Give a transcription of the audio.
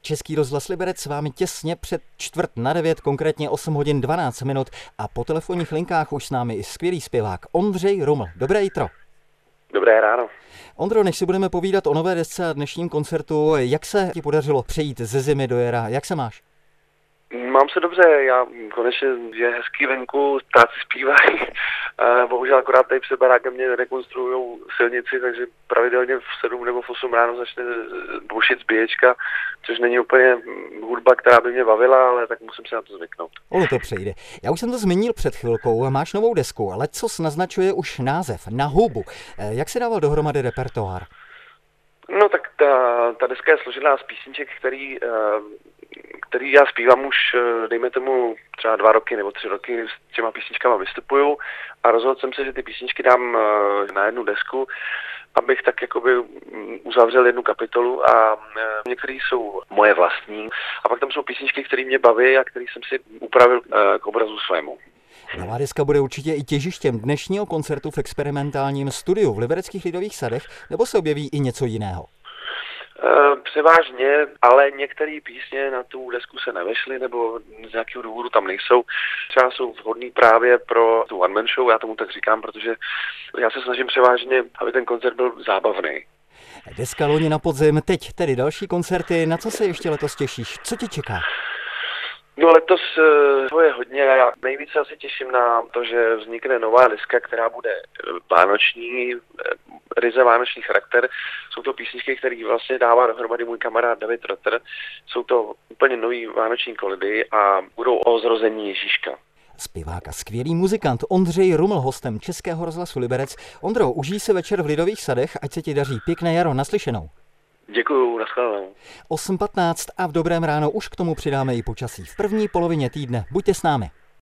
Český rozhlas Liberec s vámi těsně před 8:45, konkrétně 8 hodin 12 minut a po telefonních linkách už s námi i skvělý zpěvák Ondřej Ruml. Dobré jitro. Dobré ráno. Ondro, než si budeme povídat o nové desce a dnešním koncertu, jak se ti podařilo přejít ze zimy do jara? Jak se máš? Mám se dobře, konečně je hezký venku, ptáci zpívají. Bohužel akorát tady před barákem mě rekonstruujou silnici, takže pravidelně v 7 nebo v 8 ráno začne bušit zbíječka, což není úplně hudba, která by mě bavila, ale tak musím se na to zvyknout. Ono to přejde. Já už jsem to zmínil před chvilkou, máš novou desku, ale co naznačuje už název, Na hubu. Jak si dával dohromady repertoár? No tak ta deska je složená z písniček, který já zpívám už, dejme tomu, třeba 2 roky nebo 3 roky s těma písničkama vystupuju a rozhodl jsem se, že ty písničky dám na jednu desku, abych tak jakoby uzavřel jednu kapitolu a některé jsou moje vlastní a pak tam jsou písničky, které mě baví a které jsem si upravil k obrazu svému. Nová deska bude určitě i těžištěm dnešního koncertu v experimentálním studiu v Libereckých lidových sadech, nebo se objeví i něco jiného? Převážně, ale některé písně na tu desku se nevešly, nebo z nějakého důvodu tam nejsou. Třeba jsou vhodný právě pro tu one man show, já tomu tak říkám, protože já se snažím převážně, aby ten koncert byl zábavný. Deska loni na podzim, teď tedy další koncerty. Na co se ještě letos těšíš? Co tě čeká? No letos to je hodně. Já nejvíce asi těším na to, že vznikne nová deska, která bude vánoční, ryze vánoční charakter. Jsou to písničky, které vlastně dává dohromady můj kamarád David Rotter. Jsou to úplně nový vánoční koledy a budou o zrození Ježíška. Zpěvák a skvělý muzikant Ondřej Ruml, hostem Českého rozhlasu Liberec. Ondro, užij se večer v Lidových sadech, ať se ti daří. Pěkné jaro, naslyšenou. Děkuju, nashledanou. 8:15 a v dobrém ráno už k tomu přidáme i počasí v první polovině týdne. Buďte s námi.